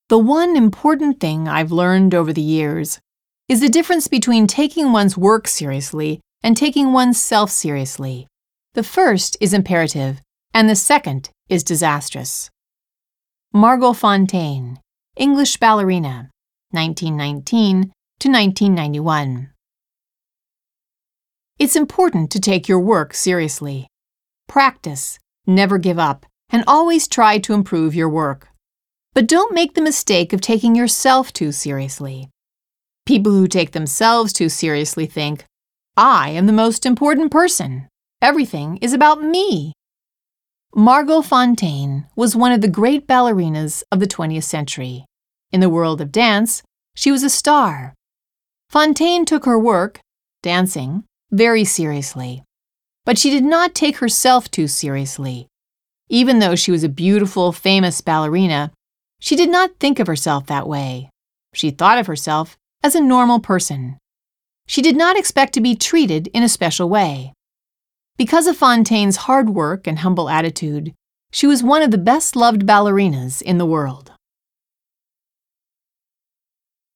The one important thing I've learned over the years is the difference between taking one's work seriously and taking oneself seriously. The first is imperative, and the second is disastrous. Margot Fonteyn, English ballerina, 1919 to 1991. It's important to take your work seriously. Practice, never give up, and always try to improve your work. But don't make the mistake of taking yourself too seriously. People who take themselves too seriously think, I am the most important person. Everything is about me. Margot Fonteyn was one of the great ballerinas of the 20th century. In the world of dance, she was a star. Fonteyn took her work, dancing, very seriously. But she did not take herself too seriously. Even though she was a beautiful, famous ballerina, she did not think of herself that way. She thought of herself as a normal person. She did not expect to be treated in a special way. Because of Fonteyn's hard work and humble attitude, she was one of the best-loved ballerinas in the world.